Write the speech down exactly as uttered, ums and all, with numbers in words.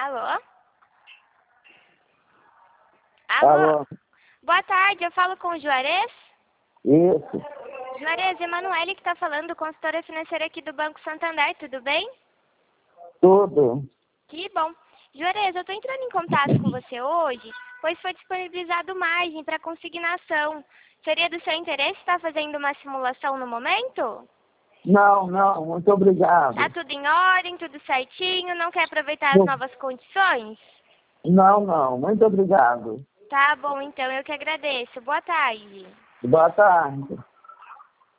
Alô? Alô? Alô? Boa tarde, eu falo com o Juarez? Isso. Juarez, Emanuele que está falando, consultora financeira aqui do Banco Santander, tudo bem? Tudo. Que bom. Juarez, eu estou entrando em contato com você hoje, pois foi disponibilizado margem para consignação. Seria do seu interesse estar fazendo uma simulação no momento? Não, não, muito obrigado. Tá tudo em ordem, tudo certinho, não quer aproveitar as novas condições? Não, não, muito obrigado. Tá bom, então, eu que agradeço. Boa tarde. Boa tarde.